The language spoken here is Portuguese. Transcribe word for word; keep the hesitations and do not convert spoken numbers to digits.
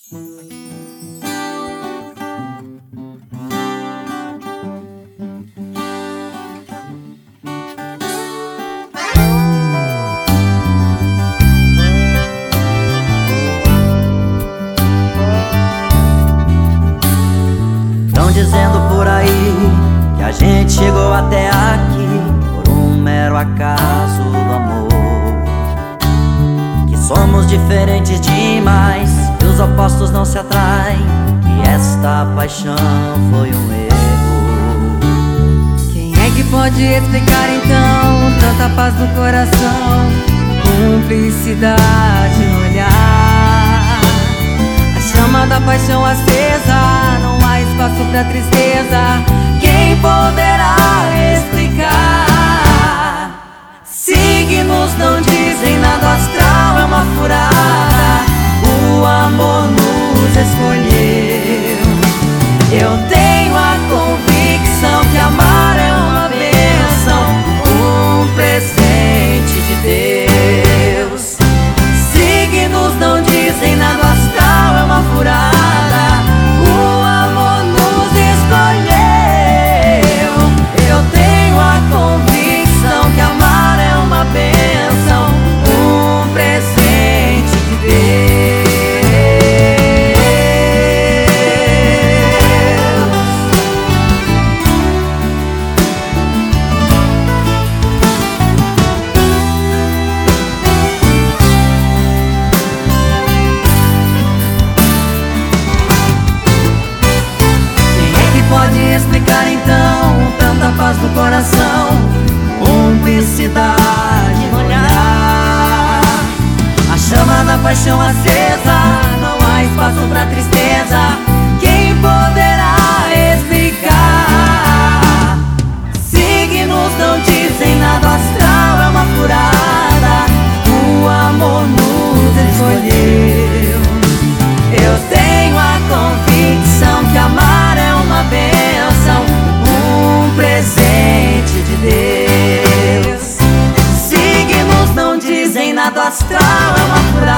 Tão dizendo por aí que a gente chegou até aqui por um mero acaso do amor, que somos diferentes demais, que os opostos não se atraem, que esta paixão foi um erro. Quem é que pode explicar então tanta paz no coração, cumplicidade no olhar, a chama da paixão acesa, não há espaço pra tristeza? Quem poderá explicar? Signos não dizem nada, o astral é uma furada, o amor nos escolheu. Eu tenho a convicção que amar é uma bênção, um presente de Deus. Signos não dizem nada, o astral é uma furada, o amor nos escolheu. Eu tenho a convicção que amar é uma bênção, um presente de Deus. Pode explicar então tanta paz no coração, cumplicidade no olhar, a chama da paixão acesa, não há espaço pra tristeza? Quem poderá explicar? Signos não dizem nada, o astral é uma furada, o amor nos escolheu. Eu tenho a convicção que amar é uma bênção, um presente de Deus. Signos não dizem nada, o astral é uma furada,